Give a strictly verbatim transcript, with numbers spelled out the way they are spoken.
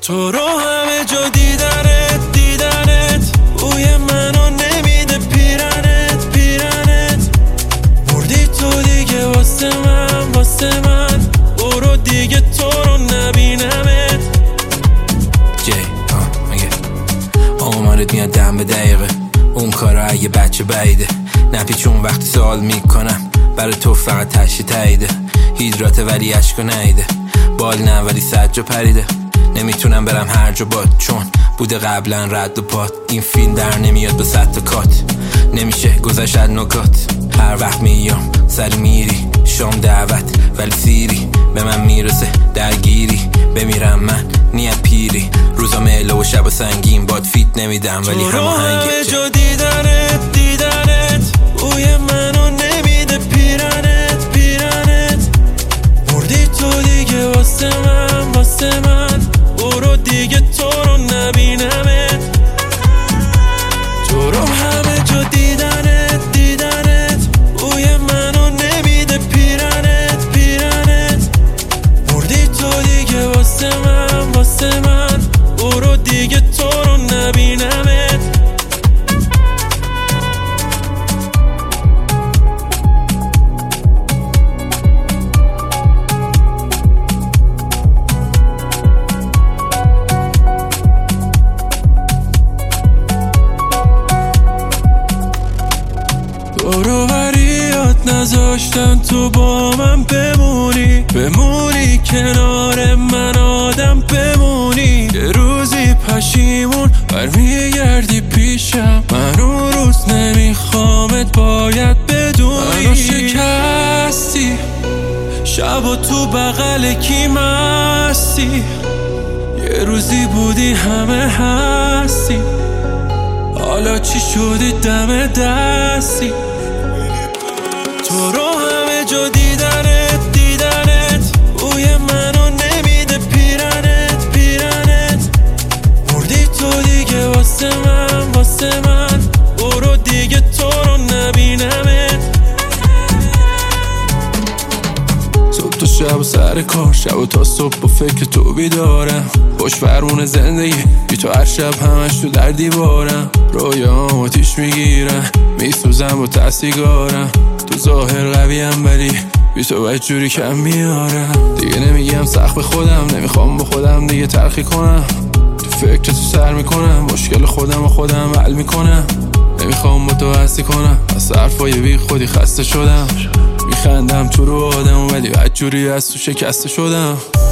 تو رو همه جا دیدنت دیدنت بوی منو نمیده پیرنت پیرنت مردی تو دیگه واسه من واسه من برو دیگه تو رو نبینمت. جی آه مگه آمارت میاد دم به دقیقه اون کارا اگه بچه بعیده نپیچون وقتی سوال میکنم برای تو فقط تشی تاییده هیدراته ولی عشقو نیده بال نه ولی سجا پریده نمیتونم برم هر جا باد چون بوده قبلا رد و پات این فیلم در نمیاد به صد تا کات نمیشه گذشت نکات هر وقت میام سر میری شام دعوت ولی سیری به من میرسه درگیری بمیرم من نیت پیری روزا مهله و شب و سنگین باد فیت نمیدم ولی هماهنگی همه جا دیدنت دیدنت بوی منو نمیده پیرنت پیرنت مردی تو دیگه واسه من واسه من برو دیگه تو رو نبینمت. تو رو همه جا دیدنت دیدنت بوی منو نمیده پیرنت پیرنت مردی تو دیگه واسه من واسه من برو دیگه تو رو نبینمت. دوروبریات نذاشتن تو با من بمونی بمونی کنار من آدم بمونی یه روزی پشیمون برمیگردی پیشم من اون روز نمیخوامت باید بدونی منو شکستی شب و تو بغل کی مستی یه روزی بودی همه هستی حالا چی شدی دم دستی. تو رو همه جا دیدنت دیدنت بوی منو نمیده پیرنت پیرنت مردی تو دیگه واسه من واسه من برو دیگه تو رو نبینمت. صبح تا شب و سر کار شب و تا صبح با فکر تو بیدارم خوش فرمون زندگی بی تو هر شب همش تو در دیوارم رویام آتیش میگیرن میسوزم با تسیگارم تو ظاهر قویم ولی بی تو باید جوری کم میارم دیگه نمیگم سخت به خودم نمیخوام با خودم دیگه تلخی کنم تو فکر تو سر میکنم مشکل خودم و خودم حل میکنم نمیخوام با تو هستی کنم از حرفای بی خودی خسته شدم میخندم تو رو آدم ولی بد جوری از تو شکسته شدم.